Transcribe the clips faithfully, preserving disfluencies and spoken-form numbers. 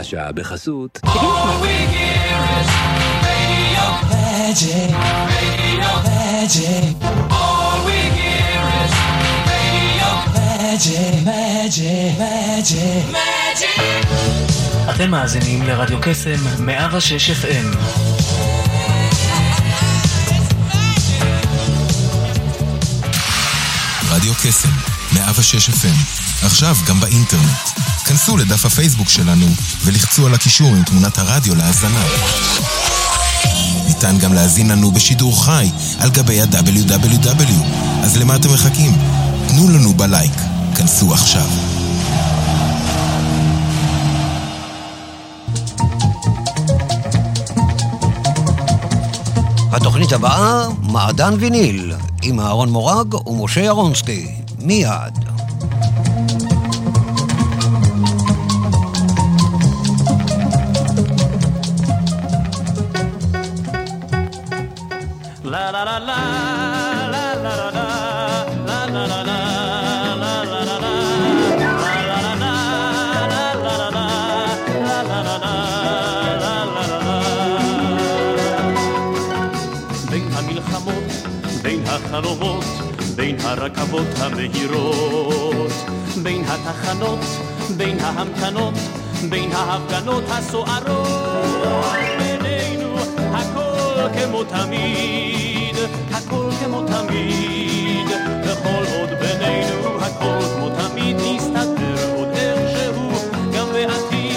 השעה בחסות. אתם מאזינים לרדיו קסם מאה ושש אף אם. רדיו קסם מאה ושש אף אם, עכשיו גם באינטרנט. כנסו לדף הפייסבוק שלנו ולחצו על הקישור עם תמונת הרדיו להאזנה. ניתן גם להאזין לנו בשידור חי על גבי ה-דאבליו דאבליו דאבליו. אז למה אתם מחכים? תנו לנו בלייק. כנסו עכשיו. התוכנית הבאה, מעדן ויניל, עם אהרון מורג ומשה ירונסקי. מיד. La la la la la la la la la la la la החלומות, בין הרכבות המהירות, בין התחנות, בין ההמתנות, בין ההפגנות הסוערות, בינינו הכל כמו תמיד, הכל כמו תמיד, וכל עוד בינינו הכל כמו תמיד נסתדר עוד איכשהו גם בעתיד.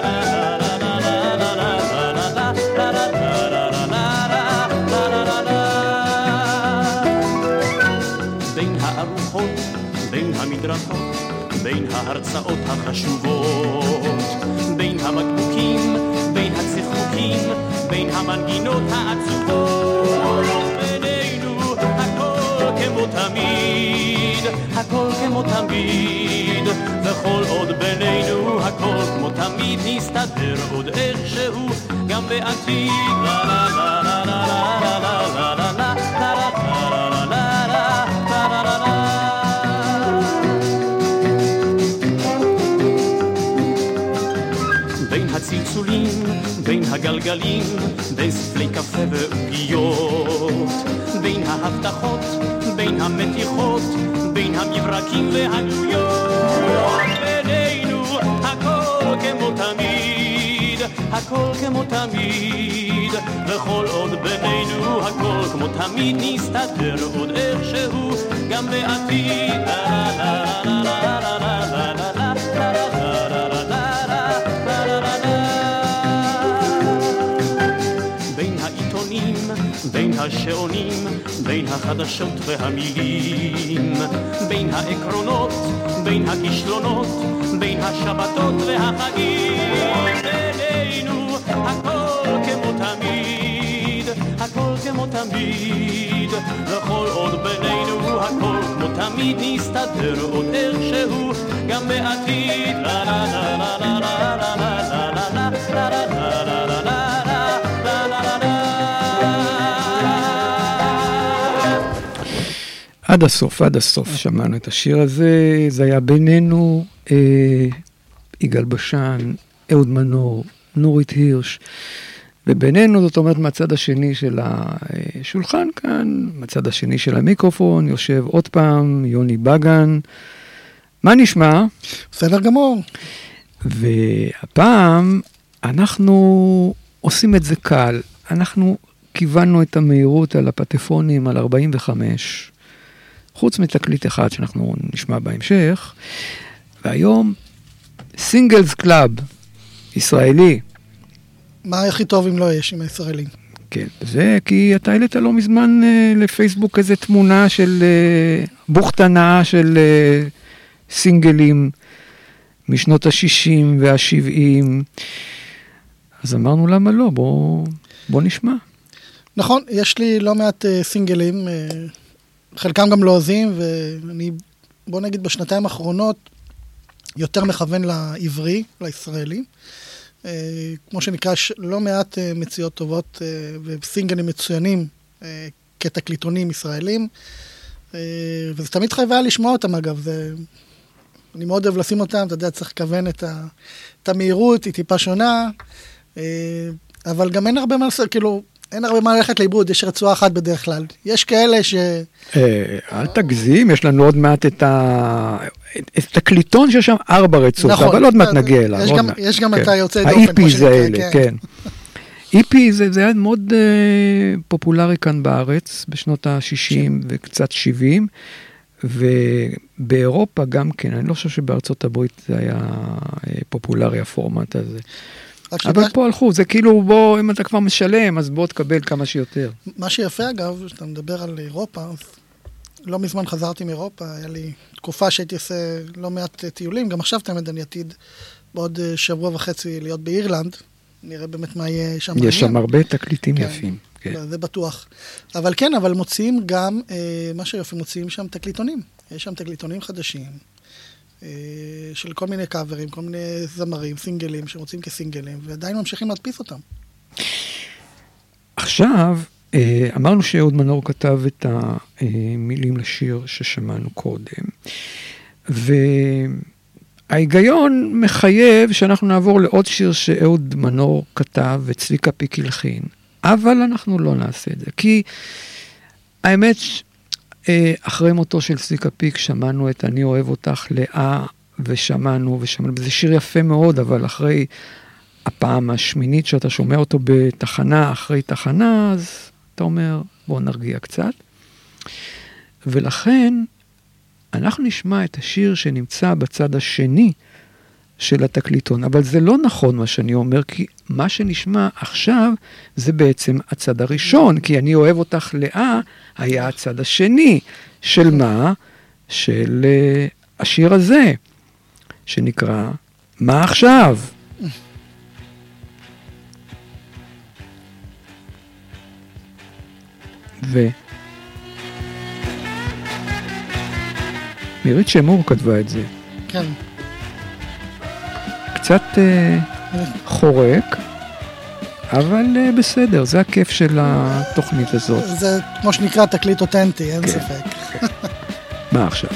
בין המדרכות, בין ההרצאות החשובות, בין המקבוקים, בין הצחוקים, בין המנגינות העצובות, בינינו הכל כמו תמיד, הכל כמו תמיד, וכל עוד בינינו הכל כמו תמיד נסתדר עוד איכשהו גם בעתיד. לה לה לה לה לה לה לה לה לה הצלצולים, בין הגלגלים, בין ספלי קפה ועוגיות, בין ההבטחות, בין המתיחות, בין המברקים והגלויות, בינינו הכל כמו תמיד, הכל כמו תמיד, וכל עוד בינינו הכל כמו תמיד נסתדר עוד איכשהו גם בעתיד. לה לה לה לה לה לה לה לה בין השעונים, בין החדשות והמילים, בין העקרונות, בין הכישלונות, בין השבתות והחגים, בינינו הכל כמו תמיד, הכל כמו תמיד, וכל עוד בינינו הכל כמו תמיד נסתדר עוד איכשהו גם בעתיד. לה לה לה לה לה לה לה לה לה לה לה לה לה לה. עד הסוף, עד הסוף שמענו את השיר הזה, זה היה בינינו, אה, יגאל בשן, אהוד מנור, נורית הירש, ובינינו, זאת אומרת, מהצד השני של השולחן כאן, מהצד השני של המיקרופון, יושב עוד פעם יוני בגן. מה נשמע? בסדר גמור. והפעם אנחנו עושים את זה קל, אנחנו כיוונו את המהירות על הפטפונים על ארבעים וחמש, חוץ מתקליט אחד שאנחנו נשמע בהמשך, והיום סינגלס קלאב, ישראלי. מה הכי טוב אם לא יש עם הישראלים? כן, זה כי אתה העלית לא מזמן אה, לפייסבוק איזו תמונה של אה, בוכתנה של אה, סינגלים משנות ה-שישים וה-שבעים, אז אמרנו למה לא, בוא, בוא נשמע. נכון, יש לי לא מעט אה, סינגלים, אה... חלקם גם לועזים, ואני, בוא נגיד, בשנתיים האחרונות, יותר מכוון לעברי, לישראלי. כמו שנקרא, לא מעט מציאות טובות וסינגלים מצוינים כתקליטונים ישראלים. וזה תמיד חייבה לשמוע אותם, אגב. זה אני מאוד אוהב לשים אותם, אתה יודע, צריך לכוון את, ה, את המהירות, היא טיפה שונה, אבל גם אין הרבה מה לעשות, כאילו, אין הרבה מה ללכת לאיבוד, יש רצועה אחת בדרך כלל. יש כאלה ש... אל תגזים, יש לנו עוד מעט את התקליטון שיש שם ארבע רצועות, אבל עוד מעט נגיע אליו. יש גם את היוצאי דופן. ה-איפי זה אלה, כן. איפי זה היה מאוד פופולרי כאן בארץ, בשנות ה-שישים וקצת שבעים, ובאירופה גם כן, אני לא חושב שבארצות הברית זה היה פופולרי הפורמט הזה. אבל פה הלכו, זה כאילו בוא, אם אתה כבר משלם, אז בוא תקבל כמה שיותר. מה שיפה אגב, שאתה מדבר על אירופה, לא מזמן חזרתי מאירופה, היה לי תקופה שהייתי עושה לא מעט טיולים, גם עכשיו תמיד אני עתיד בעוד שבוע וחצי להיות באירלנד, נראה באמת מה יהיה שם. יש שם הרבה תקליטים יפים. זה בטוח. אבל כן, אבל מוציאים גם, מה שיופי, מוציאים שם תקליטונים. יש שם תקליטונים חדשים. של כל מיני קאברים, כל מיני זמרים, סינגלים, שמוצאים כסינגלים, ועדיין ממשיכים להדפיס אותם. עכשיו, אמרנו שאהוד מנור כתב את המילים לשיר ששמענו קודם, וההיגיון מחייב שאנחנו נעבור לעוד שיר שאהוד מנור כתב וצביקה פיק הלחין, אבל אנחנו לא נעשה את זה, כי האמת אחרי מותו של צביקה פיק שמענו את אני אוהב אותך לאה, ושמענו ושמענו, וזה שיר יפה מאוד, אבל אחרי הפעם השמינית שאתה שומע אותו בתחנה, אחרי תחנה, אז אתה אומר, בוא נרגיע קצת. ולכן אנחנו נשמע את השיר שנמצא בצד השני של התקליטון, אבל זה לא נכון מה שאני אומר, כי מה שנשמע עכשיו זה בעצם הצד הראשון, כי אני אוהב אותך לאה, היה הצד השני של מה? של uh, השיר הזה, שנקרא מה עכשיו? ו... מירית שמור כתבה את זה. כן. קצת אה, חורק, אבל אה, בסדר, זה הכיף של התוכנית הזאת. זה כמו שנקרא תקליט אותנטי, אין כן, ספק. כן. מה עכשיו?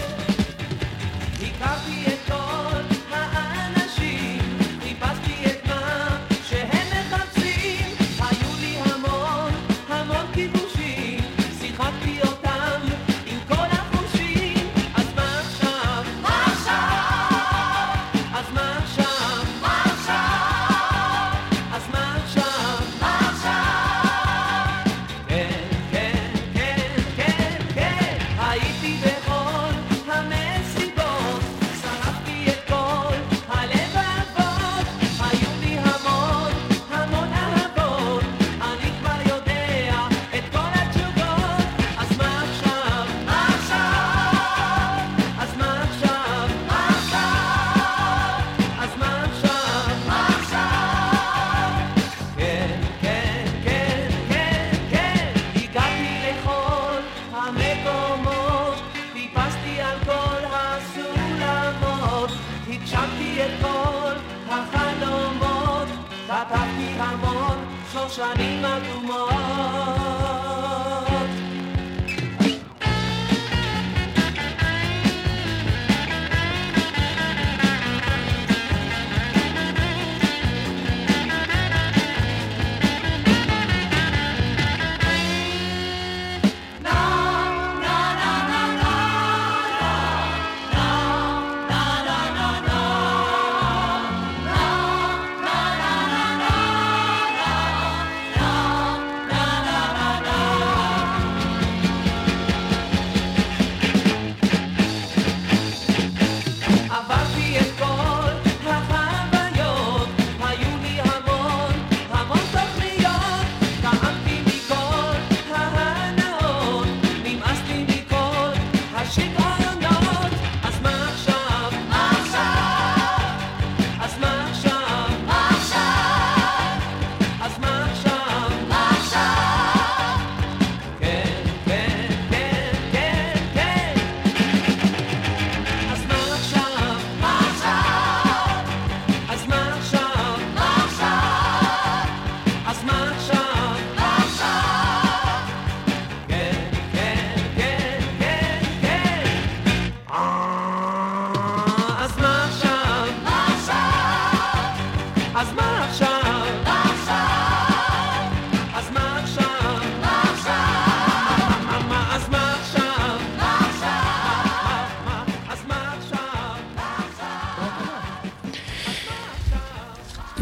שנים אדומות.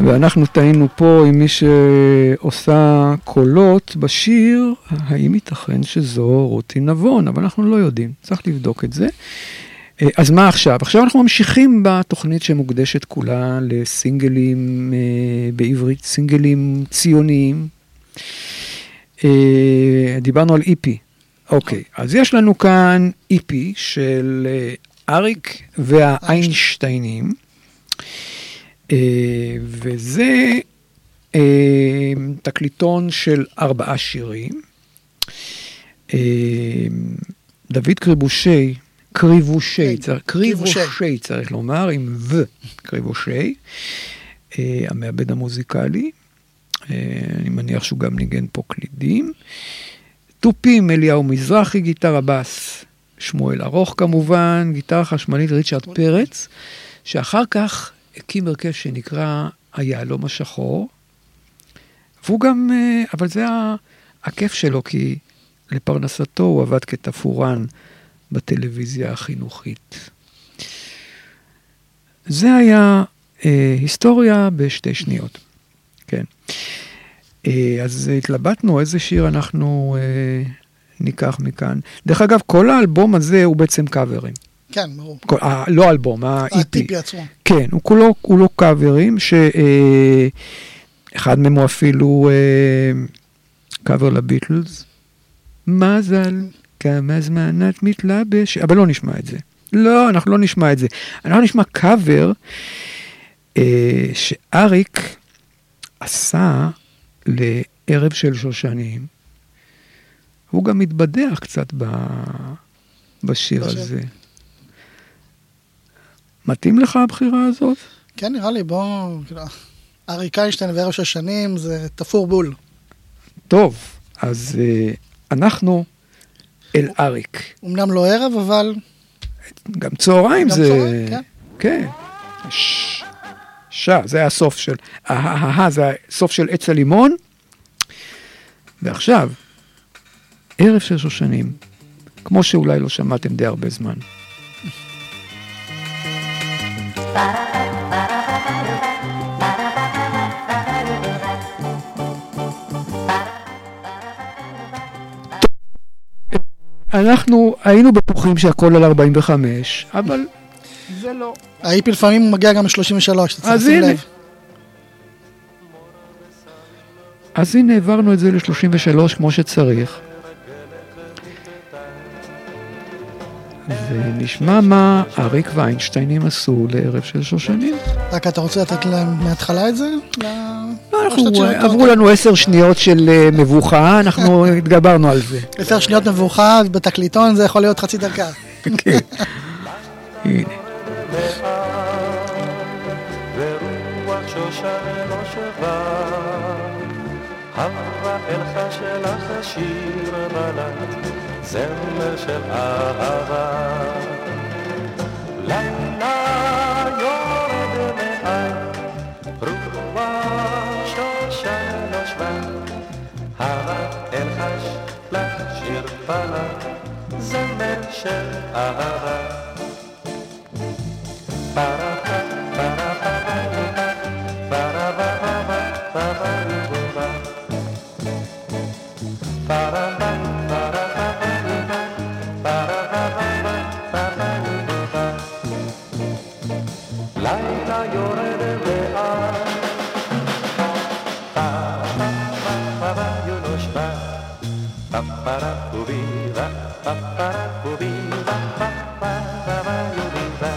ואנחנו טעינו פה עם מי שעושה קולות בשיר, האם ייתכן שזו רותי נבון, אבל אנחנו לא יודעים, צריך לבדוק את זה. אז מה עכשיו? עכשיו אנחנו ממשיכים בתוכנית שמוקדשת כולה לסינגלים בעברית, סינגלים ציוניים. דיברנו על איפי. אוקיי, אז יש לנו כאן איפי של אריק והאיינשטיינים, וזה תקליטון של ארבעה שירים. דוד קריבושי, קריבושי, קריבושי צריך לומר, עם ו, קריבושי, המעבד המוזיקלי, אני מניח שהוא גם ניגן פה קלידים. טופים, אליהו מזרחי, גיטרה בס, שמואל ארוך כמובן, גיטרה חשמלית ריצ'רד פרץ, שאחר כך הקים הרכב שנקרא היהלום השחור, והוא גם, אבל זה הכיף שלו, כי לפרנסתו הוא עבד כתפורן בטלוויזיה החינוכית. זה היה אה, היסטוריה בשתי שניות. כן. אה, אז התלבטנו איזה שיר אנחנו אה, ניקח מכאן. דרך אגב, כל האלבום הזה הוא בעצם קאברים. כן, ברור. כל, ה, לא אלבום, ה-איפי. הטיפי עצמו. כן, הוא כולו, כולו קאברים, שאחד מהם הוא אפילו אה, קאבר לביטלס. מזל, כמה זמן את מתלבש, אבל לא נשמע את זה. לא, אנחנו לא נשמע את זה. אנחנו נשמע קאבר אה, שאריק עשה לערב של שושנים. הוא גם מתבדח קצת ב, בשיר בשיר. הזה. מתאים לך הבחירה הזאת? כן, נראה לי, בוא... אריק איינשטיין וערב של שנים זה תפור בול. טוב, אז אה, אנחנו אל אריק. אמנם לא ערב, אבל... גם צהריים גם זה... צהריים, כן. כן. ש... שע, זה הסוף של... אהה, זה הסוף של עץ הלימון. ועכשיו, ערב של שושנים, כמו שאולי לא שמעתם די הרבה זמן. אנחנו היינו בטוחים שהכל על ארבעים וחמש, אבל זה לא. האיפי לפעמים מגיע גם ל-שלושים ושלוש, אתה צריך לשים לב. אז הנה העברנו את זה ל-שלושים ושלוש כמו שצריך. ונשמע מה אריק ואיינשטיינים עשו לערב של שושנים. רק אתה רוצה לתת להם מההתחלה את זה? אנחנו, עברו לנו עשר שניות של מבוכה, אנחנו התגברנו על זה. עשר שניות מבוכה, בתקליטון זה יכול להיות חצי דקה. כן. הנה. ורוח שושן לא שווה, הווה אל חשלך השיר בלט, זמר של אהבה. לילה יורד מעל, רוח שושן לא שווה, הווה אל חשלך שיר בלט, זמר של אהבה. לילה יורד לאט, פאפאפאפא יונושבע, פאפארה קובירה, פאפארה קובירה, פאפאפאפא יונושבע.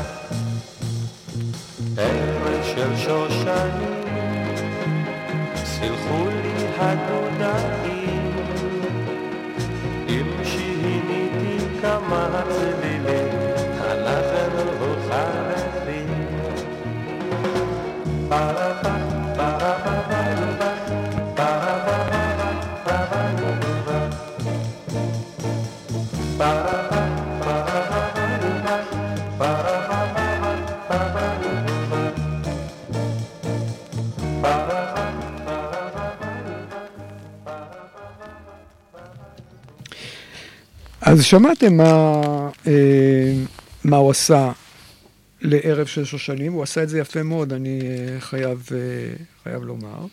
ערב של שושנים, סלחו לי הדודאים, אם שהניתי כמה צלילים, הלחם הוא חלבי. פאפאפא, פאפאפא, פאפאפא, אז שמעתם מה, אה, מה הוא עשה לערב של שושנים, הוא עשה את זה יפה מאוד, אני חייב, חייב לומר.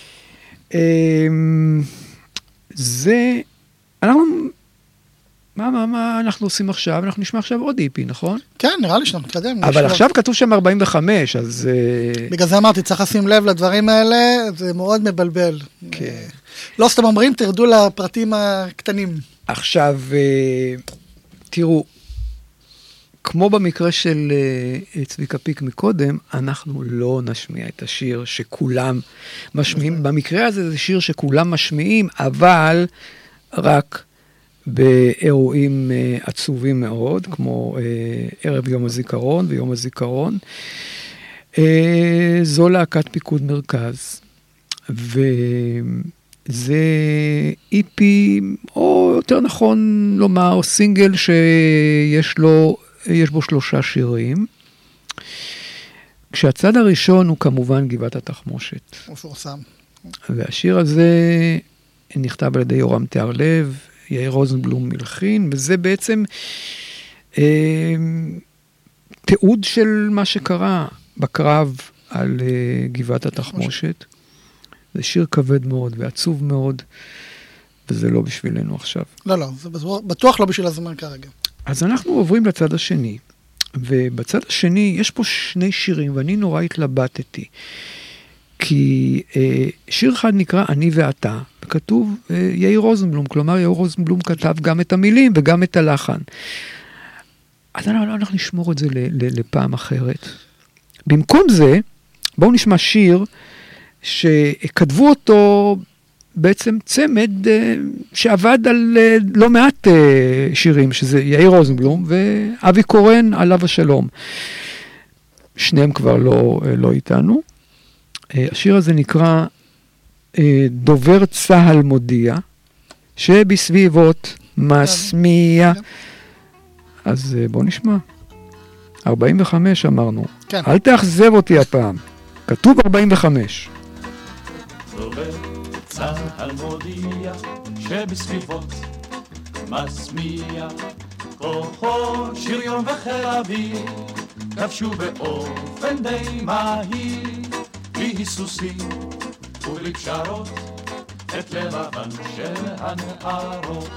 זה, אנחנו, מה, מה, מה אנחנו עושים עכשיו? אנחנו נשמע עכשיו עוד איפי, נכון? כן, נראה לי שאנחנו נתקדם. אבל עכשיו כתוב שם ארבעים וחמש, אז... בגלל זה אמרתי, צריך לשים לב לדברים האלה, זה מאוד מבלבל. כן. לא סתם אומרים, תרדו לפרטים הקטנים. עכשיו, תראו, כמו במקרה של צביקה פיק מקודם, אנחנו לא נשמיע את השיר שכולם משמיעים. במקרה הזה זה שיר שכולם משמיעים, אבל רק באירועים עצובים מאוד, כמו ערב יום הזיכרון ויום הזיכרון. זו להקת פיקוד מרכז, וזה איפי, או יותר נכון לומר, סינגל שיש לו, יש בו שלושה שירים. כשהצד הראשון הוא כמובן גבעת התחמושת. מפורסם. והשיר הזה נכתב על ידי יורם תיארלב, יאיר רוזנבלום מלחין, וזה בעצם אה, תיעוד של מה שקרה בקרב על אה, גבעת התחמושת. זה שיר כבד מאוד ועצוב מאוד, וזה לא בשבילנו עכשיו. לא, לא, זה בטוח לא בשביל הזמן כרגע. אז אנחנו עוברים לצד השני, ובצד השני יש פה שני שירים, ואני נורא התלבטתי, כי אה, שיר אחד נקרא אני ואתה, וכתוב אה, יאיר רוזנבלום, כלומר יאיר רוזנבלום כתב גם את המילים וגם את הלחן. אז אנחנו, אנחנו נשמור את זה ל, ל, לפעם אחרת. במקום זה, בואו נשמע שיר שכתבו אותו בעצם צמד שעבד על לא מעט שירים, שזה יאיר רוזנבלום ואבי קורן עליו השלום. שניהם כבר לא, לא איתנו. השיר הזה נקרא דובר צהל מודיע, שבסביבות מסמיע. אז בוא נשמע. ארבעים וחמש אמרנו. כן. אל תאכזב אותי הפעם. כתוב ארבעים וחמש. דובר צהל מודיע שבסביבות מסמיע כוחות שריון וחיל אוויר כבשו באופן די מהיר בלי היסוסים ובלי פשרות את לבבן של הנערות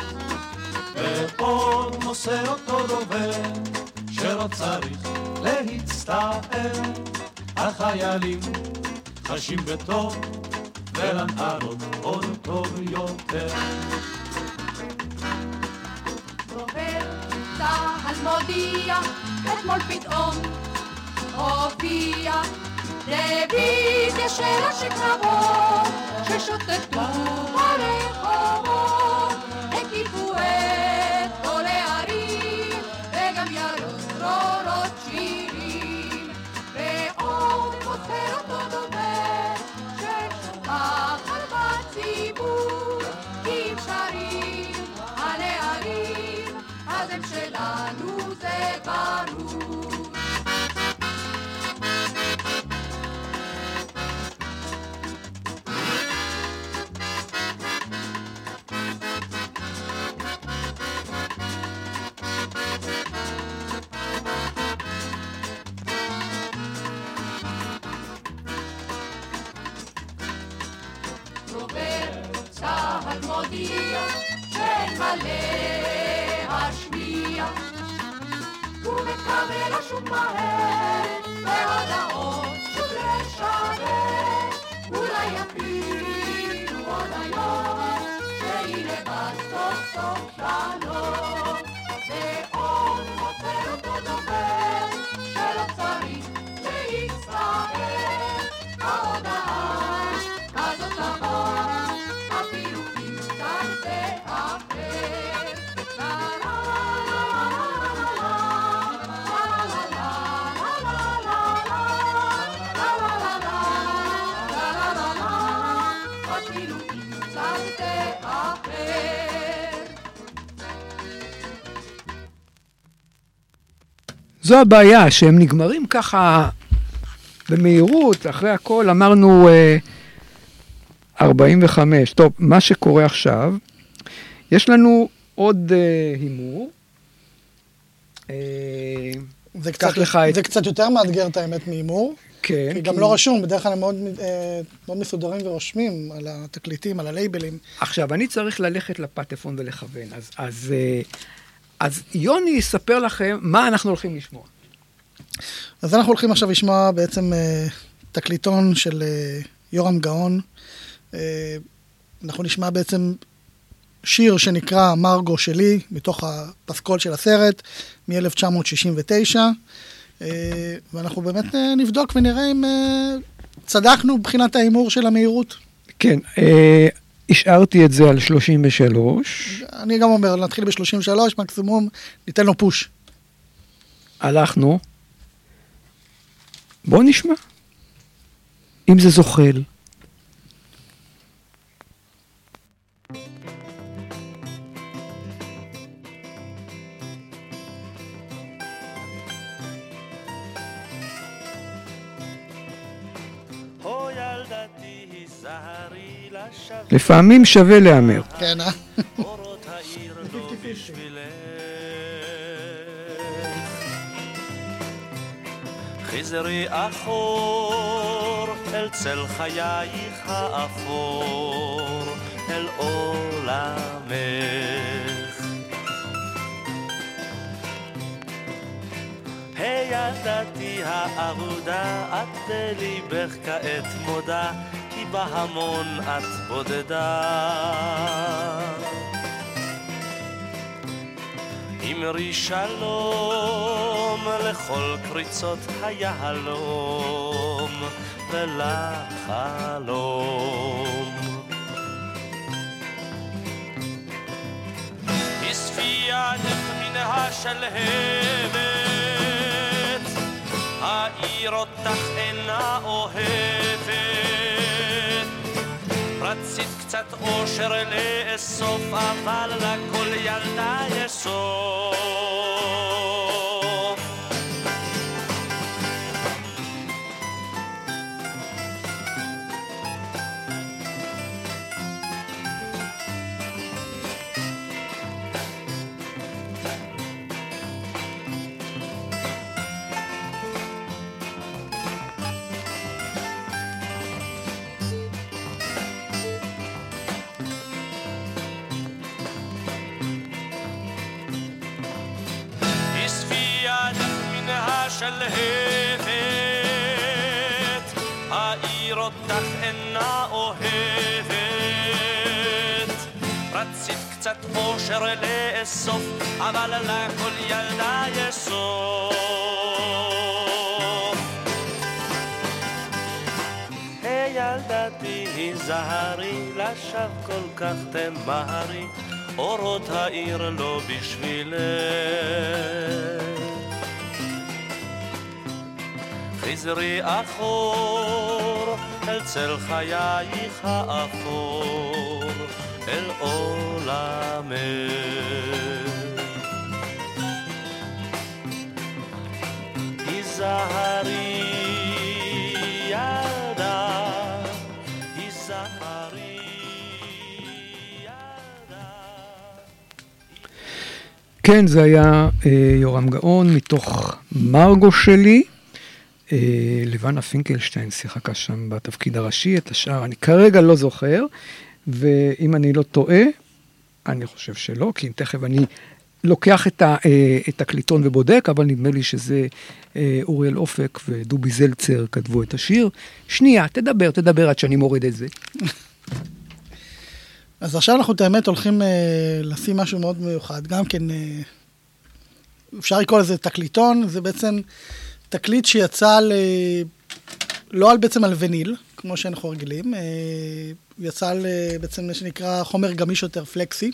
ועוד מוסר אותו דובר שלא צריך להצטער החיילים חשים בטוב ולנערות עוד טוב יותר. דובר צהל מודיע, אתמול פתאום הופיע רוויזיה של השקרבות ששוטטו ברחובות, הקיפו את כל הערים וגם ירו צרורות שירים, ועוד מוסר אותו דובר ששוכחת בציבור, כי אם שרים הנערים אז הם שלנו זה ברור. צהל מודיע שאין מלא השמיע ומתקבל השוק מהר והודעות שוב לשדר, אולי אפילו עוד היום שהנה בסוף סוף שלום, ועוד מוצא אותו דובר שלא צריך להצטער, ההודעה הזאת נכון אפילו אם כאן זה אחר. לה לה אפילו אם כאן זה אחר. זו הבעיה, שהם נגמרים ככה במהירות, אחרי הכל אמרנו ארבעים וחמש. טוב, מה שקורה עכשיו, יש לנו עוד uh, הימור. Uh, זה קצת, קח לך את... זה קצת יותר מאתגר את האמת מאימור. כן. כי גם לא רשום, בדרך כלל הם מאוד, מאוד מסודרים ורושמים על התקליטים, על הלייבלים. עכשיו, אני צריך ללכת לפטפון ולכוון. אז, אז, אז יוני יספר לכם מה אנחנו הולכים לשמוע. אז אנחנו הולכים עכשיו לשמוע בעצם תקליטון של יורם גאון. אנחנו נשמע בעצם שיר שנקרא מרגו שלי, מתוך הפסקול של הסרט, מ-אלף תשע מאות שישים ותשע. ואנחנו באמת נבדוק ונראה אם צדקנו בחינת האימור של המהירות. כן, השארתי את זה על שלושים ושלוש. אני גם אומר, נתחיל ב-שלושים ושלוש, מקסימום ניתן לו פוש. הלכנו. בואו נשמע. אם זה זוחל. לפעמים שווה לאמר. כן, אה? חזרי אחור אל צל חייך האפור אל עולמך הילדתי האהודה את בליבך כעת מודה כי בהמון את בודדה אמרי שלום לכל קריצות היהלום ולחלום אספי ידך מן השלהבת העיר אותך אינה אוהבת רצית קצת אושר לאסוף אבל לכל ילדה יש סוף שלהבת העיר אותך אינה אוהבת רצית קצת אושר לאסוף אבל לכל ילדה יש סוף הילדתי היזהרי לשווא כל כך תמהרי אורות העיר לא בשבילך חזרי אחור אל צל חייך האפור אל עולמך היזהרי ילדה היזהרי ילדה כן, זה היה אה, יורם גאון מתוך מרגו שלי. לבנה פינקלשטיין שיחקה שם בתפקיד הראשי, את השאר אני כרגע לא זוכר, ואם אני לא טועה, אני חושב שלא, כי תכף אני לוקח את התקליטון ובודק, אבל נדמה לי שזה אוריאל אופק ודובי זלצר כתבו את השיר. שנייה, תדבר, תדבר עד שאני מוריד את זה. אז עכשיו אנחנו באמת הולכים לשים משהו מאוד מיוחד, גם כן, אפשר לקרוא לזה תקליטון, זה בעצם תקליט שיצא על, לא על בעצם על וניל, כמו שאנחנו רגילים, יצא על בעצם מה שנקרא חומר גמיש יותר, פלקסי.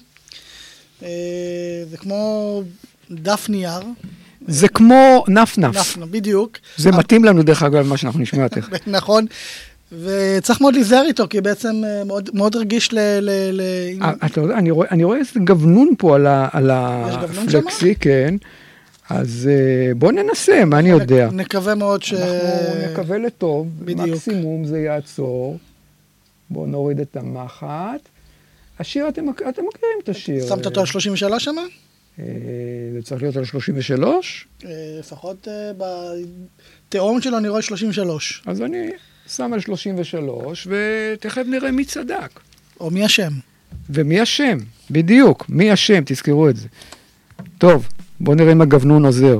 זה כמו דף נייר. זה כמו נפנף. נפנף, בדיוק. זה מתאים לנו דרך אגב מה שאנחנו נשמע תכף. נכון. וצריך מאוד להיזהר איתו, כי בעצם מאוד, מאוד רגיש ל... ל, ל... אתה יודע, אני רואה, אני רואה איזה גוונון פה על, ה, על הפלקסי, כן. אז בוא ננסה, מה אני יודע. נקווה מאוד ש... אנחנו נקווה לטוב, בדיוק. מקסימום זה יעצור. בואו נוריד את המחט. השיר, אתם, אתם מכירים את השיר. שמת אותו על שלושים ושלוש שמה? זה צריך להיות על שלושים ושלוש? לפחות בתאום שלו אני רואה שלושים ושלוש. אז אני שם על שלושים ושלוש, ותכף נראה מי צדק. או מי השם. ומי השם, בדיוק, מי השם, תזכרו את זה. טוב, בואו נראה אם הגוונון עוזר.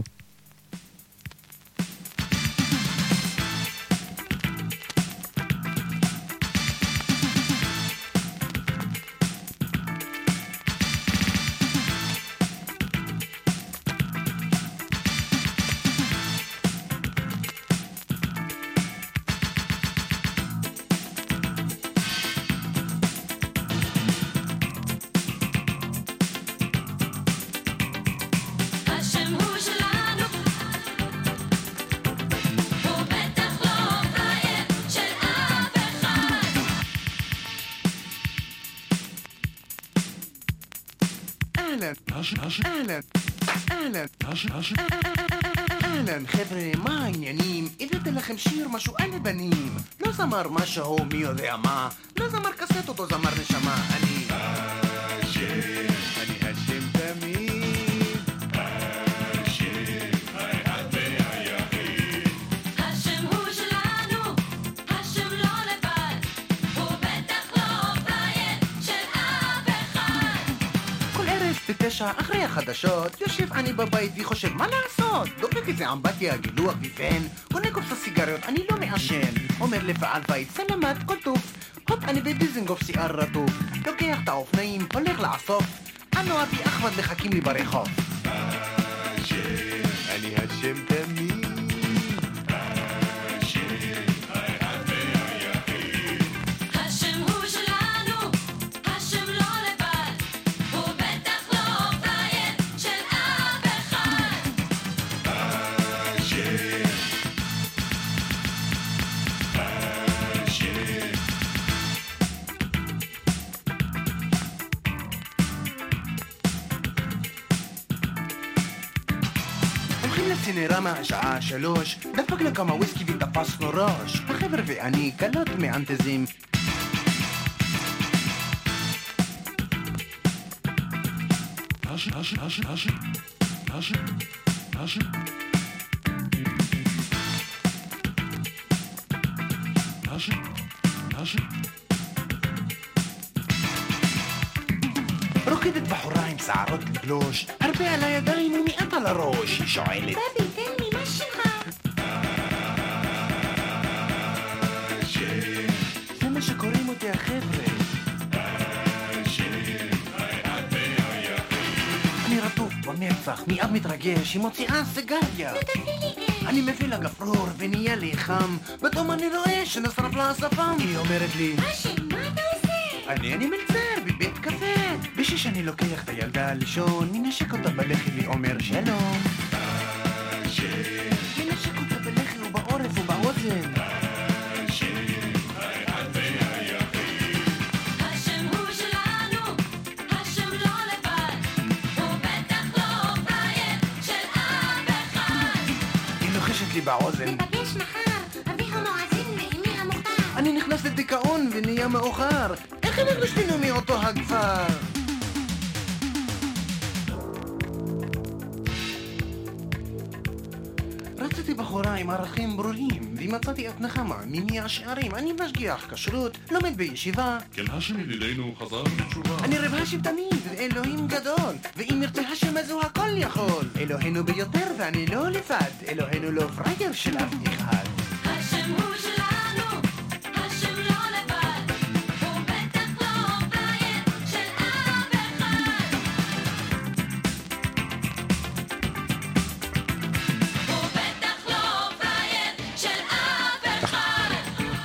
אהלן, אהלן, אהלן, חבר'ה, מה העניינים? הבאתי לכם שיר משהו על הבנים. לא זמר משהו מי יודע מה, לא זמר קסטות או זמר נשמה. אני השם, אני השם תמיד, השם האחד והיחיד. השם הוא שלנו, השם לא לבד, הוא בטח לא ביין של אף אחד. כל ערב בתשע אחרי החדשות יושב אני בבית וחושב מה לעשות. דופק איזה אמבטיה, גילוח ופן, קונה קופסה סיגריות, אני לא מעשן. אומר לבעל בית סלמת כל טוב, הופ אני בדיזנגוף שיער רטוב, לוקח את האופניים, הולך לאסוף, אנו אבי אחמד מחכים לי ברחוב. השם, אני השם תמיד, השם האחד והיחיד. השם הוא שלנו, השם לא לבד, הוא בטח לא ביין של אף אחד. השם, השם. הולכים לסינרמה השעה שלוש, דפקנו כמה וויסקי ותפסנו ראש, החבר ואני קלות מאנטזים. השם, השם, השם, השם, השם, השם. השם, השם. רוקדת בחורה עם שערות לגלוש, הרבה על הידיים ומעט על הראש. היא שואלת, בבי, תן לי מה שלך? זה מה שקוראים אותי החבר'ה. אני רטוב במצח, מיד מתרגש, היא מוציאה סיגריה. אני מביא לה גפרור ונהיה לי חם, פתאום אני רואה שנשרף לה השפם. היא אומרת לי, השם, מה אתה עושה? אני אני מצר בבית קפה. בשביל שאני לוקח את הילדה לישון, מנשק אותה בלחי לי אומר שלום. מנשק אותה בלחי ובעורף ובאוזן. השם הוא שלנו, השם לא לבד, הוא בטח לא ביין של אף אחד. היא לוחשת לי באוזן, נפגש מחר, אבי המואזין ואימי המוכתר. אני נכנס לדיכאון ונהיה מאוחר, איך אנחנו שתינו מאותו הכפר? רציתי בחורה עם ערכים ברורים, ומצאתי את נחמה ממי השערים. אני משגיח כשרות, לומד בישיבה, כן השם ידידנו חזר בתשובה. אני רב השם תמיד, ואלוהים גדול, ואם ירצה השם אז הוא הכל יכול. אלוהינו ביותר ואני לא לבד, אלוהינו לא פרייר של אף אחד. השם הוא שלנו, השם לא לבד, הוא בטח לא ביין של אף אחד. הוא בטח לא ביין של אף אחד.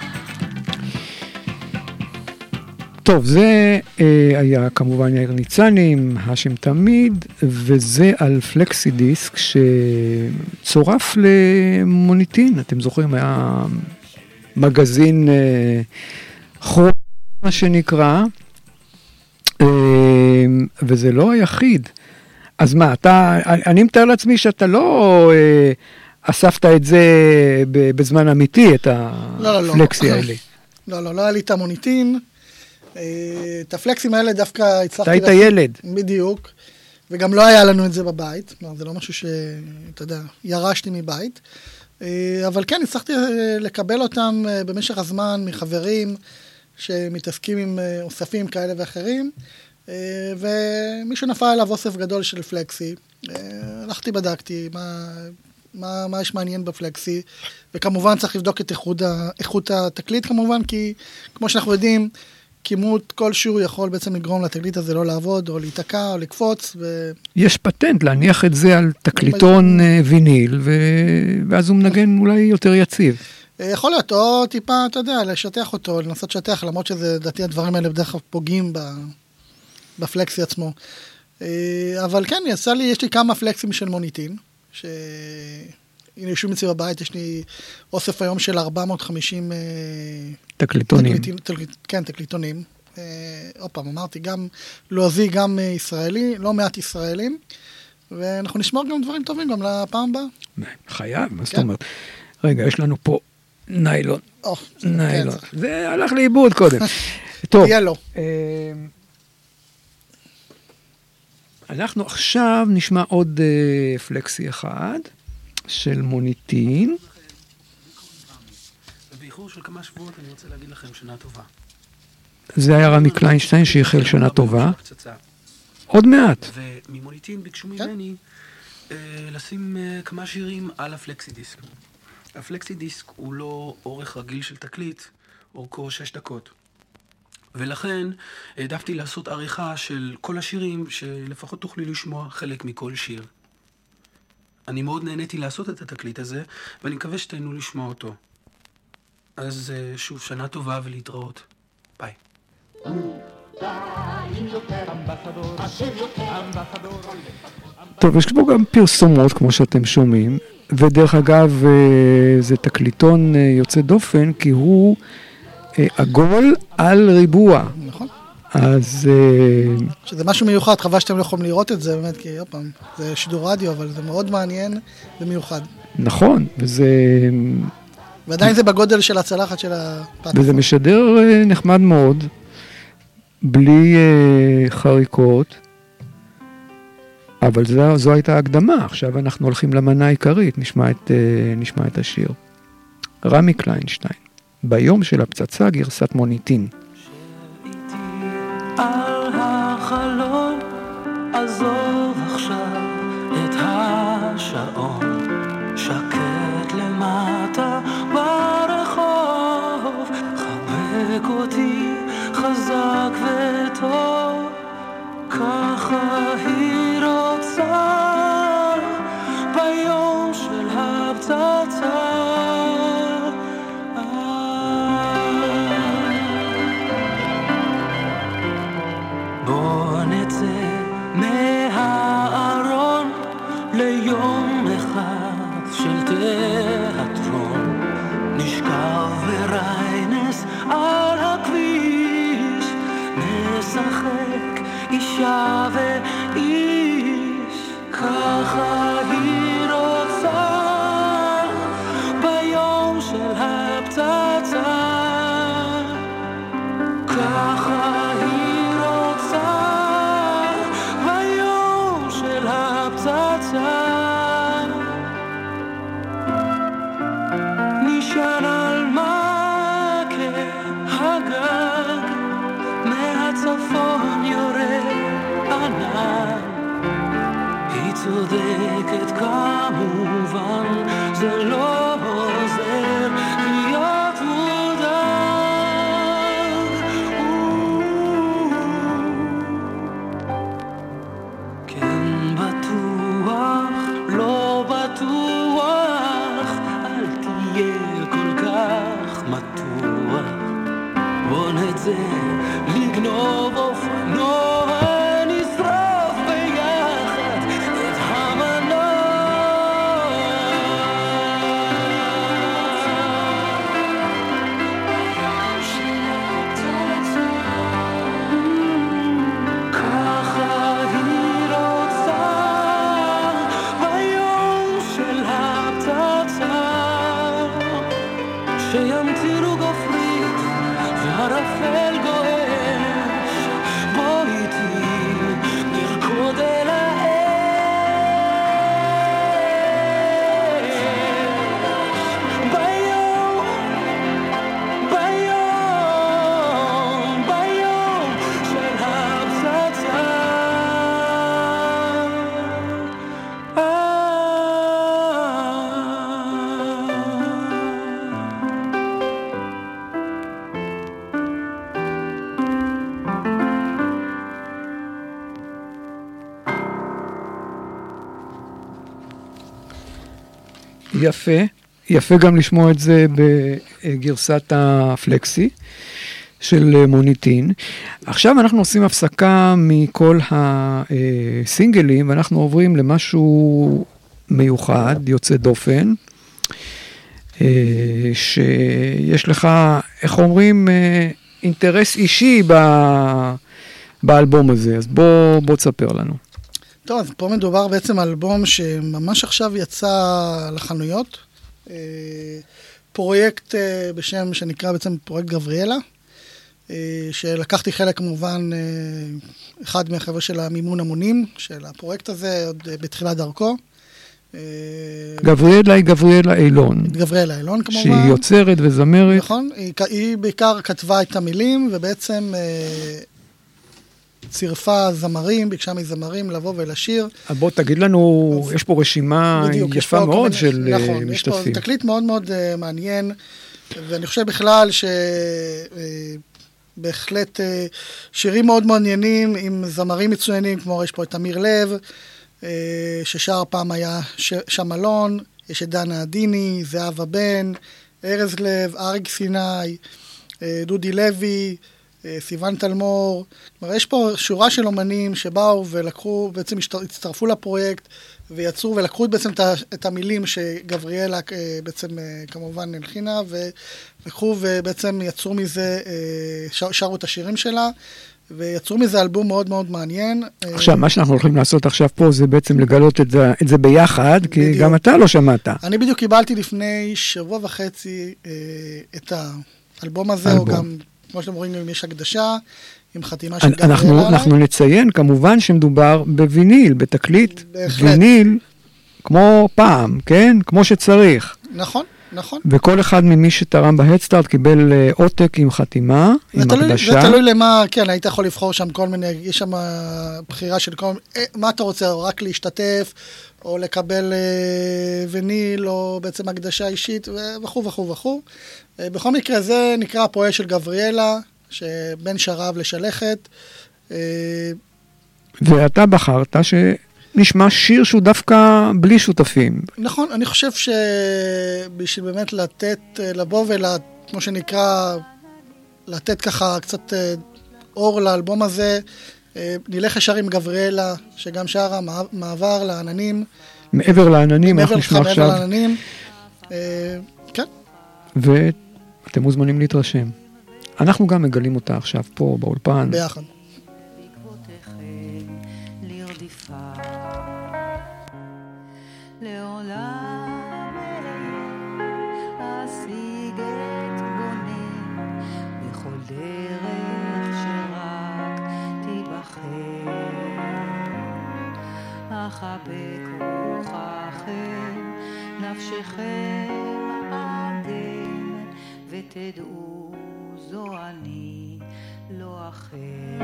טוב, זה אה, היה כמובן יאיר ניצני עם השם תמיד, וזה על פלקסי דיסק שצורף למוניטין. אתם זוכרים, היה מגזין אה, חור, מה שנקרא, אה, וזה לא היחיד. אז מה, אתה, אני מתאר לעצמי שאתה לא אה, אספת את זה בזמן אמיתי, את הפלקסי לא, לא, האלה. לא, לא, לא היה לי את המוניטין. את הפלקסים האלה דווקא הצלחתי... אתה היית ילד. בדיוק. וגם לא היה לנו את זה בבית, זה לא משהו שאתה יודע, ירשתי מבית, אבל כן, הצלחתי לקבל אותם במשך הזמן מחברים שמתעסקים עם אוספים כאלה ואחרים, ומישהו נפל עליו אוסף גדול של פלקסי, הלכתי בדקתי מה, מה, מה יש מעניין בפלקסי, וכמובן צריך לבדוק את איכות, איכות התקליט כמובן, כי כמו שאנחנו יודעים, כימות כלשהו יכול בעצם לגרום לתקליט הזה לא לעבוד, או להיתקע, או לקפוץ. ו... יש פטנט להניח את זה על תקליטון ויניל, ו... ואז הוא מנגן אולי יותר יציב. יכול להיות, או טיפה, אתה יודע, לשטח אותו, לנסות לשטח, למרות שזה, דעתי, הדברים האלה בדרך כלל פוגעים ב... בפלקסי עצמו. אבל כן, יצא לי, יש לי כמה פלקסים של מוניטין, ש... הנה, יושבים אצלי בבית, יש לי אוסף היום של ארבע מאות וחמישים תקליטונים. תקליטים, תקליט, כן, תקליטונים. עוד פעם, אמרתי, גם לועזי, גם ישראלי, לא מעט ישראלים, ואנחנו נשמור גם דברים טובים גם לפעם הבאה. חייב, מה זאת אומרת? רגע, יש לנו פה ניילון. או, ניילון. זה הלך לאיבוד קודם. טוב. יהיה לו. אנחנו עכשיו נשמע עוד פלקסי אחד. של מוניטין. ובאיחור של כמה שבועות אני רוצה להגיד לכם שנה טובה. זה היה רמי קליינשטיין שהחל שנה טובה. עוד מעט. וממוניטין ביקשו ממני לשים כמה שירים על הפלקסי דיסק. הפלקסי דיסק הוא לא אורך רגיל של תקליט, אורכו שש דקות. ולכן העדפתי לעשות עריכה של כל השירים שלפחות תוכלי לשמוע חלק מכל שיר. אני מאוד נהניתי לעשות את התקליט הזה, ואני מקווה שתהנו לשמוע אותו. אז שוב, שנה טובה ולהתראות. ביי. טוב, יש פה גם פרסומות, כמו שאתם שומעים, ודרך אגב, זה תקליטון יוצא דופן, כי הוא עגול על ריבוע. נכון. אז... שזה משהו מיוחד, חבל שאתם לא יכולים לראות את זה, באמת, כי עוד פעם, זה שידור רדיו, אבל זה מאוד מעניין ומיוחד. נכון, וזה... ועדיין זה בגודל של הצלחת של הפטפון. וזה משדר נחמד מאוד, בלי חריקות, אבל זו, זו הייתה הקדמה. עכשיו אנחנו הולכים למנה העיקרית, נשמע את, נשמע את השיר. רמי קליינשטיין, ביום של הפצצה גרסת מוניטין. על החלון, עזוב עכשיו את השעון, שקט למטה ברחוב, חבק אותי חזק וטוב, ככה היא רוצה ביום של הפצצה. בוא נצא מהארון ליום אחד של תיאטרון, נשכב בריינס על הכביש, נשחק אישה ואיש, ככה היא רוצה ביום של הפצצה, ככה נשען על מכה הגג, מהצפון יורד ענן, היא צודקת כמובן, זה לא עוזר להיות מודאג. כן בטוח, לא בטוח, אל תהיה כל כך מתוח, בוא נצא לגנוב אופנוע, נשרוף ביחד את המנוע. ככה היא רוצה ביום של הפצצה, שימתינו גופרית והרפל גועש, בואי יפה, יפה גם לשמוע את זה בגרסת הפלקסי של מוניטין. עכשיו אנחנו עושים הפסקה מכל הסינגלים, ואנחנו עוברים למשהו מיוחד, יוצא דופן, שיש לך, איך אומרים, אינטרס אישי באלבום הזה, אז בוא, בוא תספר לנו. טוב, אז פה מדובר בעצם על אלבום שממש עכשיו יצא לחנויות, פרויקט בשם שנקרא בעצם פרויקט גבריאלה, שלקחתי חלק כמובן, אחד מהחבר'ה של המימון המונים, של הפרויקט הזה, עוד בתחילת דרכו. גבריאלה היא גבריאלה אילון. גבריאלה אילון כמובן. שהיא יוצרת וזמרת. נכון, היא, היא בעיקר כתבה את המילים, ובעצם צירפה זמרים, ביקשה מזמרים לבוא ולשיר. בוא תגיד לנו, אז, יש פה רשימה בדיוק, יפה מאוד מיני, של נכון, משתתפים. יש פה תקליט מאוד מאוד uh, מעניין, ואני חושב בכלל ש... Uh, בהחלט uh, שירים מאוד מעניינים, עם זמרים מצוינים, כמו יש פה את אמיר לב, uh, ששר פעם היה ש... שמלון, יש את דנה עדיני, זהבה בן, ארז לב, אריק סיני, uh, דודי לוי, סיוון תלמור, כלומר, יש פה שורה של אומנים שבאו ולקחו, בעצם הצטרפו לפרויקט, ויצרו ולקחו בעצם את המילים שגבריאלה בעצם כמובן הלחינה, ולקחו ובעצם יצרו מזה, שרו את השירים שלה, ויצרו מזה אלבום מאוד מאוד מעניין. עכשיו, מה שאנחנו הולכים לעשות עכשיו פה, זה בעצם לגלות את זה, את זה ביחד, כי בדיוק. גם אתה לא שמעת. אני בדיוק קיבלתי לפני שבוע וחצי את האלבום הזה, אלבום. או גם... כמו שאתם רואים, אם יש הקדשה, עם חתימה של גבריאלה. אנחנו, אנחנו נציין כמובן שמדובר בוויניל, בתקליט בהחלט. ויניל, כמו פעם, כן? כמו שצריך. נכון, נכון. וכל אחד ממי שתרם בהדסטארט קיבל עותק עם חתימה, עם תלוי, הקדשה. זה תלוי למה, כן, היית יכול לבחור שם כל מיני, יש שם בחירה של כל, מה אתה רוצה, רק להשתתף, או לקבל אה, וניל, או בעצם הקדשה אישית, וכו' וכו' וכו'. אה, בכל מקרה, זה נקרא הפרויקט של גבריאלה, שבין שרב לשלכת. אה, ואתה בחרת שנשמע שיר שהוא דווקא בלי שותפים. נכון, אני חושב שבשביל באמת לתת, לבוא ולה, כמו שנקרא, לתת ככה קצת אור לאלבום הזה, נלך ישר עם גבריאלה, שגם שרה מעבר לעננים. מעבר לעננים, אנחנו נשמע עכשיו. מעבר לעננים, כן. ואתם מוזמנים להתרשם. אנחנו גם מגלים אותה עכשיו פה באולפן. ביחד. חבק רוחכם, נפשכם עדן, ותדעו זו אני, לא אחר.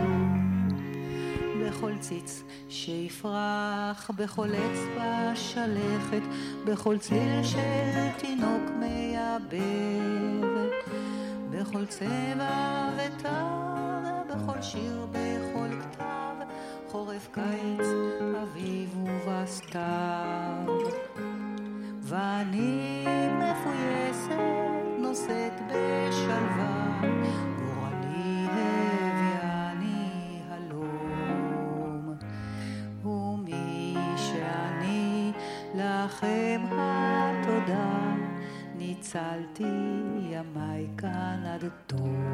בכל ציץ שיפרח, בכל אצבע שלכת, בכל צליל של תינוק מייבב, בכל צבע ותו, בכל שיר, בכל כתב, חורף קיץ, אביב ובסתיו. ואני מפויסת, נושאת בשלווה, גורלי הביאני הלום. ומי שאני לכם התודה, ניצלתי ימי כאן עד תום.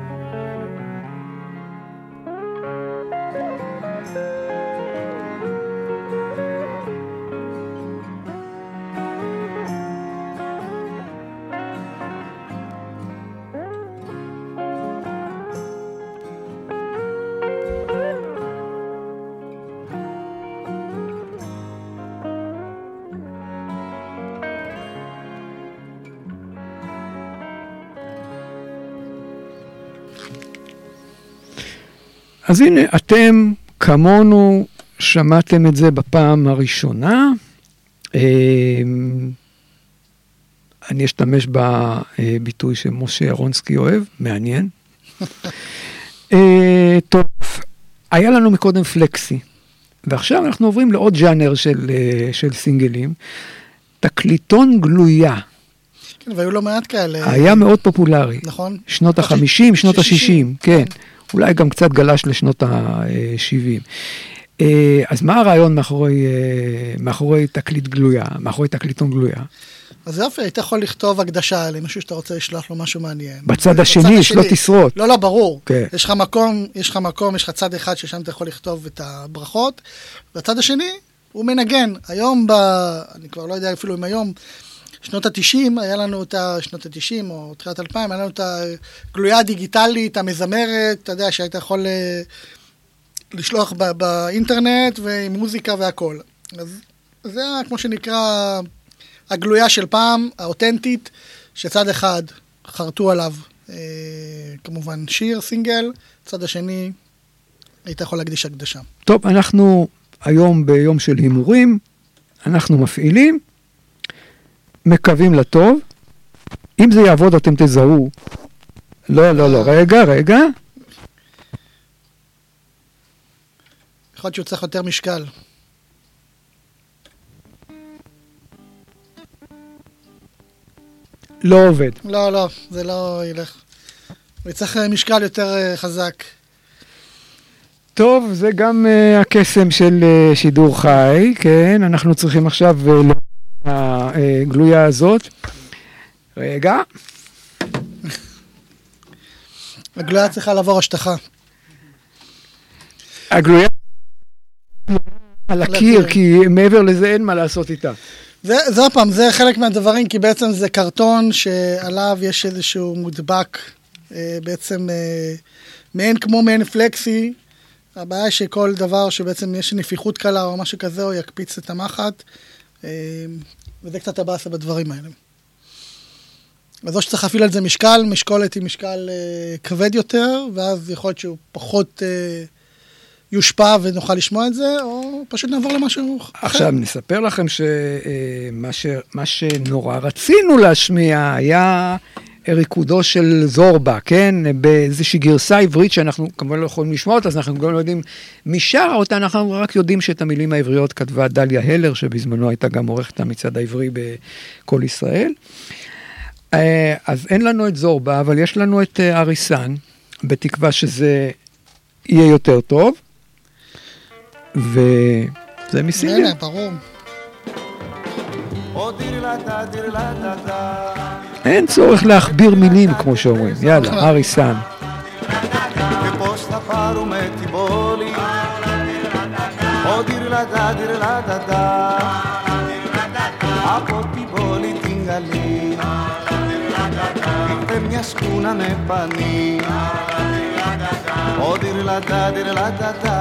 אז הנה, אתם כמונו שמעתם את זה בפעם הראשונה. אני אשתמש בביטוי שמשה ירונסקי אוהב, מעניין. טוב, היה לנו מקודם פלקסי, ועכשיו אנחנו עוברים לעוד ז'אנר של, של סינגלים. תקליטון גלויה. כן, והיו לא מעט כאלה. היה מאוד פופולרי. נכון. שנות ה-חמישים, שנות ה-שישים, כן. אולי גם קצת גלש לשנות ה-שבעים. אז מה הרעיון מאחורי, מאחורי תקליט גלויה, מאחורי תקליטון גלויה? אז יופי, היית יכול לכתוב הקדשה למישהו שאתה רוצה לשלוח לו משהו מעניין. בצד השני, שלא תשרוט. לא, לא, ברור. כן. יש לך מקום, יש לך מקום, יש לך צד אחד ששם אתה יכול לכתוב את הברכות, והצד השני הוא מנגן. היום, ב... אני כבר לא יודע אפילו אם היום, שנות ה-תשעים, היה לנו את שנות ה-תשעים או תחילת אלפיים, היה לנו את הגלויה הדיגיטלית, המזמרת, אתה יודע שהיית יכול לשלוח ב- באינטרנט ועם מוזיקה והכל. אז זה כמו שנקרא הגלויה של פעם, האותנטית, שצד אחד חרטו עליו אה, כמובן שיר, סינגל, צד השני היית יכול להקדיש הקדשה. טוב, אנחנו היום ביום של הימורים, אנחנו מפעילים, מקווים לטוב, אם זה יעבוד אתם תזהו, לא, לא, לא, רגע, רגע. יכול להיות שהוא צריך יותר משקל. לא עובד. לא, לא, זה לא ילך. הוא צריך משקל יותר חזק. טוב, זה גם uh, הקסם של uh, שידור חי, כן? אנחנו צריכים עכשיו uh, הגלויה הזאת. רגע. הגלויה צריכה לעבור השטחה. הגלויה על הקיר, כי מעבר לזה אין מה לעשות איתה. זה, זה הפעם, זה חלק מהדברים, כי בעצם זה קרטון שעליו יש איזשהו מודבק, אה, בעצם אה, מעין כמו מעין פלקסי. הבעיה היא שכל דבר שבעצם יש נפיחות קלה או משהו כזה, הוא יקפיץ את המחט, אה, וזה קצת הבאסה בדברים האלה. אז או שצריך להפעיל על זה משקל, משקולת היא משקל אה, כבד יותר, ואז יכול להיות שהוא פחות אה, יושפע ונוכל לשמוע את זה, או פשוט נעבור למשהו אחר. עכשיו נספר לכם שמה ש... מה שנורא רצינו להשמיע היה ריקודו של זורבה, כן? באיזושהי גרסה עברית שאנחנו כמובן לא יכולים לשמוע אותה, אז אנחנו גם לא יודעים מי שר אותה, אנחנו רק יודעים שאת המילים העבריות כתבה דליה הלר, שבזמנו הייתה גם עורכת המצעד העברי בכל ישראל. אז אין לנו את זורבה, אבל יש לנו את אריסן, בתקווה שזה יהיה יותר טוב, וזה מסינגל. הנה, ברור. אין צורך להכביר מילים, כמו שאומרים. יאללה, אריסן. Mia scuna ne panni O dir la da dir la da da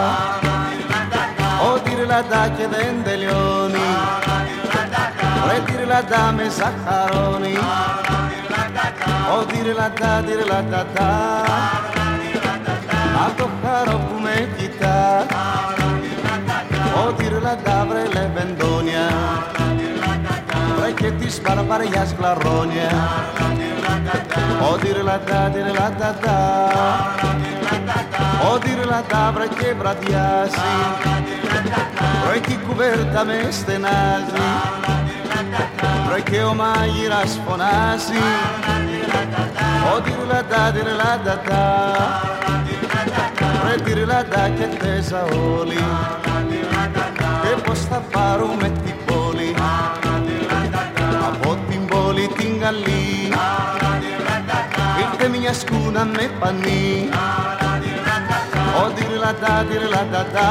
O dir la da che dende leoni O dir la da me zaccaroni O dir la da dir la da da A toccaro come chita O dir la da avrei le vendonia Che ti spara pare gli sclarronia O dire la da, dire la da da O dire la da, perché bradiasi Perché coperta me stenasi Perché omai rasponasi O dire la da, dire la da da Per dire la da che te saoli Che posta fare un metti poli Bottimboli tingalli Il te mia scuna me panni O dire la da, dire la da da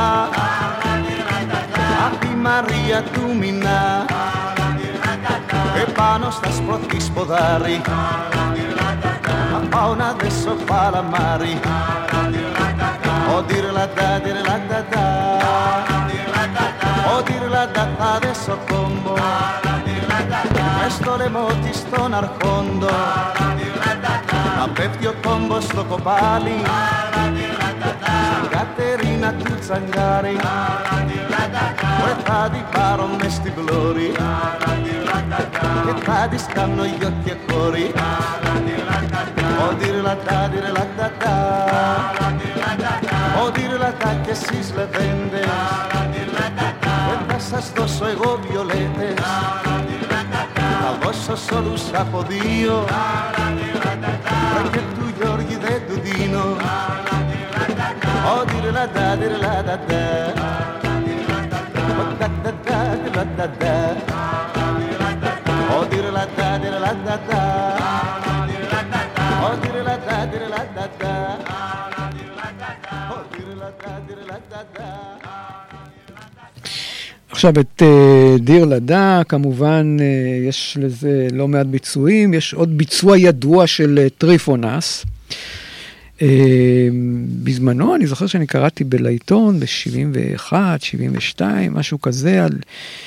Adi Maria tu minna E pano sta sprotti spodari Ma pauna adesso fa la mari O dire la da, dire la da da O dire la da adesso combo Questo le moti sto narcondo A Peppio combo sto copali Caterina tu zangari Quetta di baron mesti blori Che ta di scanno gli occhi e cuori O dire la da, dire la da da O dire la da che si slevende Quetta σας δώσω εγώ βιολέτες, θα δώσω σ' όλους από δύο, και του Γιώργη δεν του δίνω. Ω τυρλαντά, τυρλαντά, ω τυρλαντά, τυρλαντά, ω τυρλαντά, τυρλαντά, ω τυρλαντά, τυρλαντά. עכשיו את דיר לדע, כמובן יש לזה לא מעט ביצועים, יש עוד ביצוע ידוע של טריפונס. בזמנו, אני זוכר שאני קראתי בלעיתון ב-שבעים ואחת, שבעים ושתיים, משהו כזה, על,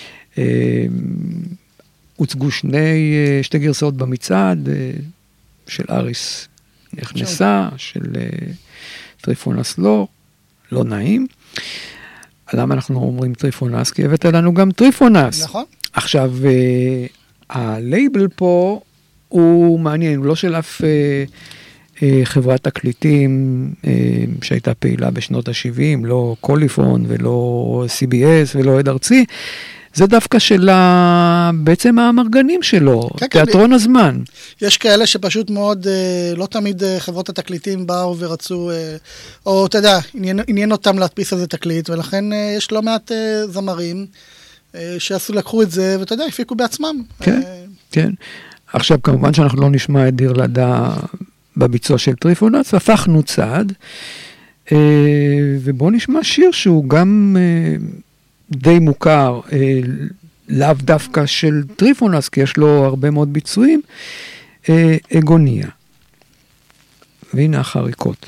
הוצגו שני, שתי גרסאות במצעד, של אריס נכנסה, של טריפונס לא, לא נעים. למה אנחנו אומרים טריפונס? כי הבאת לנו גם טריפונס. נכון. עכשיו, הלייבל פה הוא מעניין, הוא לא של אף חברת תקליטים שהייתה פעילה בשנות ה-שבעים, לא קוליפון ולא סי בי אס ולא עד ארצי, זה דווקא של בעצם המרגנים שלו, כן, תיאטרון כן. הזמן. יש כאלה שפשוט מאוד, לא תמיד חברות התקליטים באו ורצו, או אתה יודע, עניין, עניין אותם להדפיס איזה תקליט, ולכן יש לא מעט זמרים שעשו, לקחו את זה, ואתה יודע, הפיקו בעצמם. כן, כן. עכשיו, כמובן שאנחנו לא נשמע את דיר לדע בביצוע של טריפונס, הפכנו צעד, ובואו נשמע שיר שהוא גם די מוכר, לאו דווקא של טריפונס, כי יש לו הרבה מאוד ביצועים, אגוניה. והנה החריקות.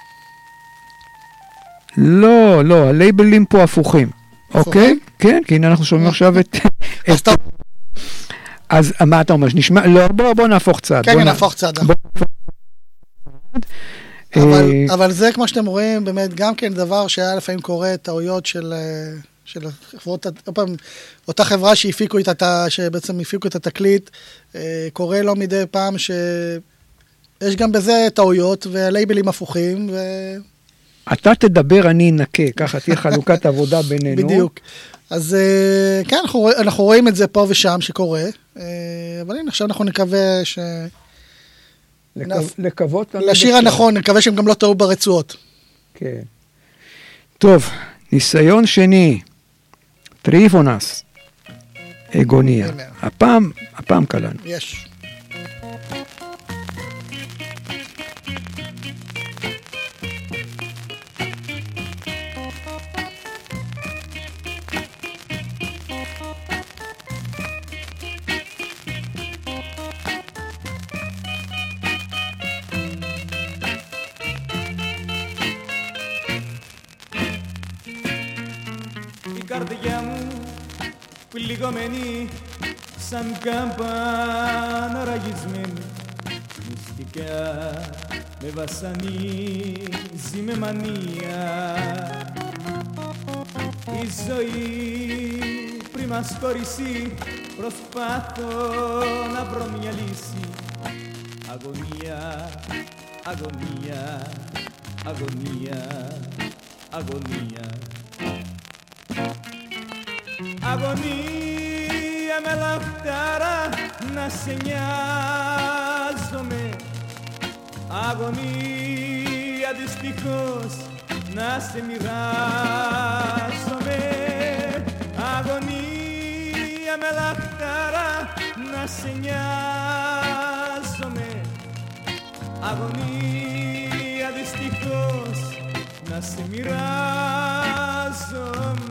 לא, לא, הלייבלים פה הפוכים. אוקיי? כן, כי הנה אנחנו שומעים עכשיו את... אז מה אתה אומר? נשמע... לא, בוא נהפוך צד. כן, נהפוך צד. אבל זה, כמו שאתם רואים, באמת גם כן דבר שהיה לפעמים קורה, טעויות של... של החברות, אותה חברה שהפיקו את התא, שבעצם הפיקו את התקליט, קורה לו מדי פעם שיש גם בזה טעויות ולייבלים הפוכים. ו... אתה תדבר, אני אנקה, ככה תהיה חלוקת עבודה בינינו. בדיוק. אז כן, אנחנו, אנחנו רואים את זה פה ושם שקורה, אבל הנה, עכשיו אנחנו נקווה ש... לקו... לקוות... לשיר הנכון, נקווה שהם גם לא טעו ברצועות. כן. טוב, ניסיון שני. טריפונס, אגוניה. הפעם, הפעם קלנו. יש. καρδιά μου πληγωμένη σαν κάμπανα ραγισμένη μυστικά με βασανίζει με μανία η ζωή πριν μας χωρίσει προσπάθω να βρω μια λύση αγωνία, αγωνία, αγωνία, αγωνία αγωνία με λαχτάρα να σε νοιάζομαι αγωνία δυστυχώς να σε μοιράζομαι αγωνία με λαχτάρα να σε νοιάζομαι αγωνία δυστυχώς να σε μοιράζομαι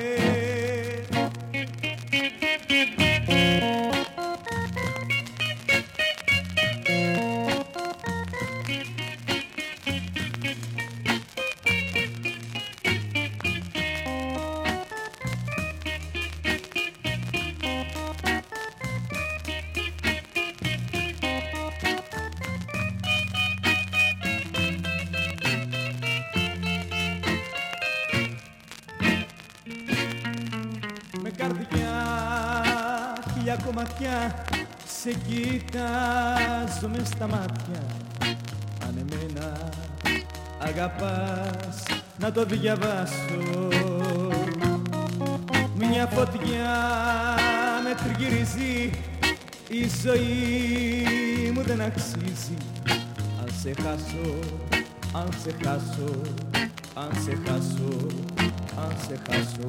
κομμάτια σε κοιτάζω μες στα μάτια αν εμένα αγαπάς να το διαβάσω μια φωτιά με τριγυρίζει, η ζωή μου δεν αξίζει. Αν σε χάσω, αν σε χάσω, αν σε χάσω, αν σε χάσω.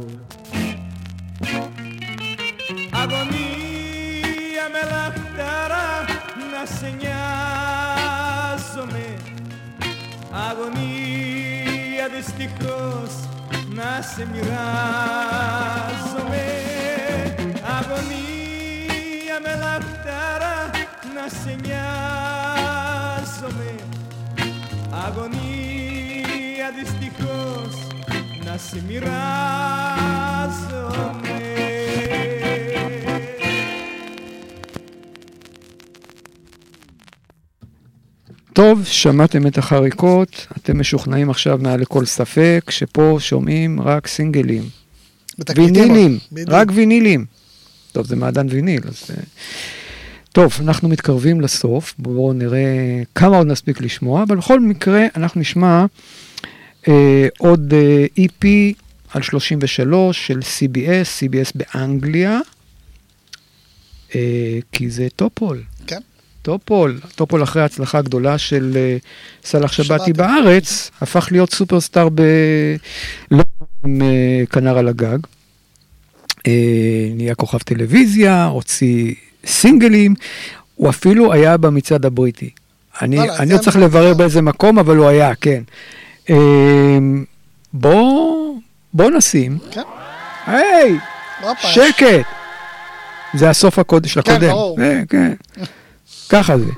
Αγωνία με λαχτάρα να σε νοιάζομαι. Αγωνία δυστυχώς να σε μοιράζομαι. Αγωνία με λαχτάρα να σε νοιάζομαι. Αγωνία δυστυχώς να σε μοιράζομαι. טוב, שמעתם את החריקות, אתם משוכנעים עכשיו מעל לכל ספק, שפה שומעים רק סינגלים. וינילים, רק וינילים. טוב, זה מעדן ויניל, אז... טוב, אנחנו מתקרבים לסוף, בואו נראה כמה עוד נספיק לשמוע, אבל בכל מקרה אנחנו נשמע אה, עוד אה, אי פי על שלושים ושלוש של סי בי אס, סי בי אס באנגליה, אה, כי זה טופול. כן. טופול, טופול אחרי ההצלחה הגדולה של uh, סלח שבתי בארץ, הפך להיות סופרסטאר ב... לא עם uh, כנר על הגג. Uh, נהיה כוכב טלוויזיה, הוציא סינגלים, הוא אפילו היה במצעד הבריטי. אני, אני לא צריך לברר באיזה מקום, אבל הוא היה, כן. Uh, בוא, בוא נשים. כן. היי, שקט. זה הסוף הקודם של הקודם. כן, ברור. כן. ככה זה.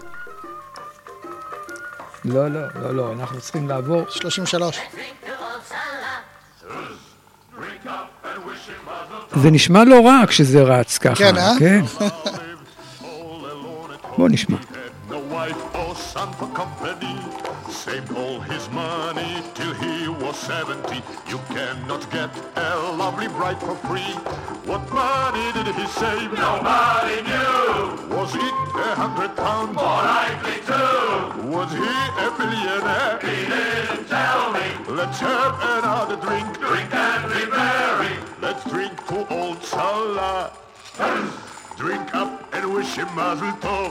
לא, לא, לא, לא, אנחנו צריכים לעבור. שלושים ושלוש. זה נשמע לא רע כשזה רץ ככה. כן, אה? כן. בוא נשמע. Saved all his money till he was seventy. You cannot get a lovely bride for free. What money did he save? Nobody knew. Was it a hundred pounds? More likely two. Was he a billionaire? He didn't tell me. Let's have another drink. Drink and be merry. Let's drink to old Salah. Drink up and wish him mazel tov.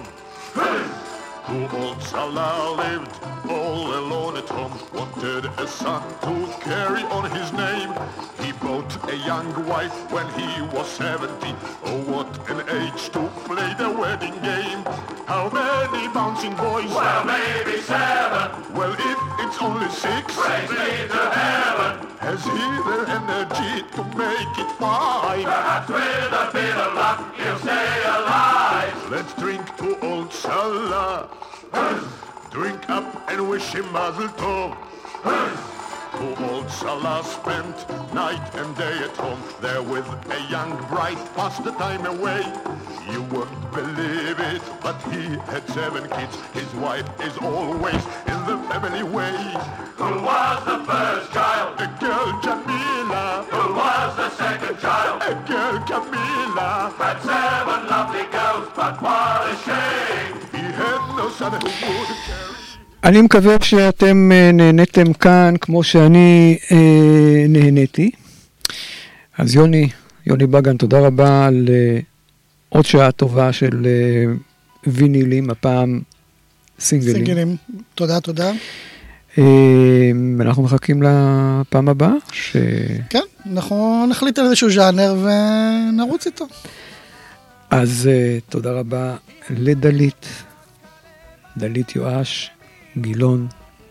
Who old Salah lived all alone at home, wanted a son to carry on his name. He bought a young wife when he was seventy. Oh, what an age to play the wedding game. How many bouncing boys? Well, maybe seven. Well, if it's only six, praise be to heaven. Has he the energy to make it five? Perhaps with a bit of luck he'll stay alive. Let's drink to old Salah. Drink up and wish him mazel tov. Who old Salah spent night and day at home, there with a young bride, passed the time away. You won't believe it, but he had seven kids. His wife is always in the family way. Who was the first child? A girl Jamila. Who was the second child? A girl Camila. Had seven lovely girls, but what a shame. He had no son who would carry. אני מקווה שאתם נהניתם כאן כמו שאני אה, נהניתי. אז יוני, יוני בגן, תודה רבה על אה, עוד שעה טובה של אה, וינילים, הפעם סינגלים. סינגלים, תודה, תודה. אה, אנחנו מחכים לפעם הבאה. ש... כן, אנחנו נחליט על איזשהו ז'אנר ונרוץ איתו. אז אה, תודה רבה לדלית, דלית יואש. גילון,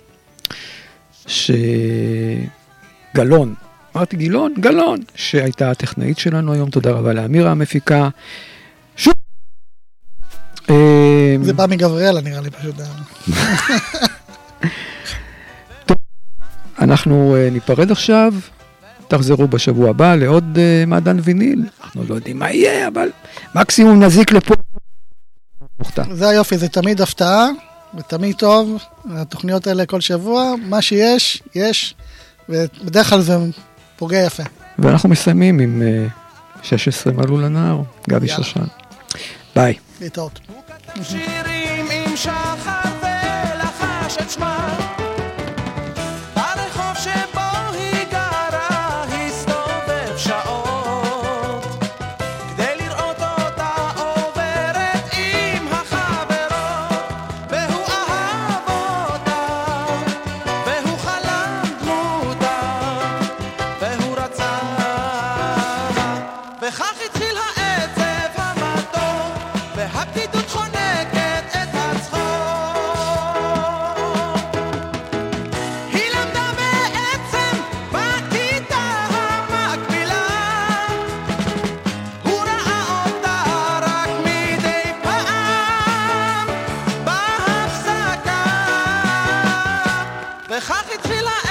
שגלון, אמרתי גילון, גלון, שהייתה הטכנאית שלנו היום, תודה רבה לאמירה המפיקה. שוב! זה בא מגבריאלה נראה לי פשוט. טוב, אנחנו ניפרד עכשיו, תחזרו בשבוע הבא לעוד מעדן ויניל, אנחנו לא יודעים מה יהיה, אבל מקסימום נזיק לפה. זה היופי, זה תמיד הפתעה. ותמיד טוב, התוכניות האלה כל שבוע, מה שיש, יש, ובדרך כלל זה פוגע יפה. ואנחנו מסיימים עם שש עשרה מלאו לנהר, גבי שושן. ביי. להתראות. שירים עם שחר ולחש את שמה, הרחוב שבו היא גרה הסתובב שעות. וכך התחילה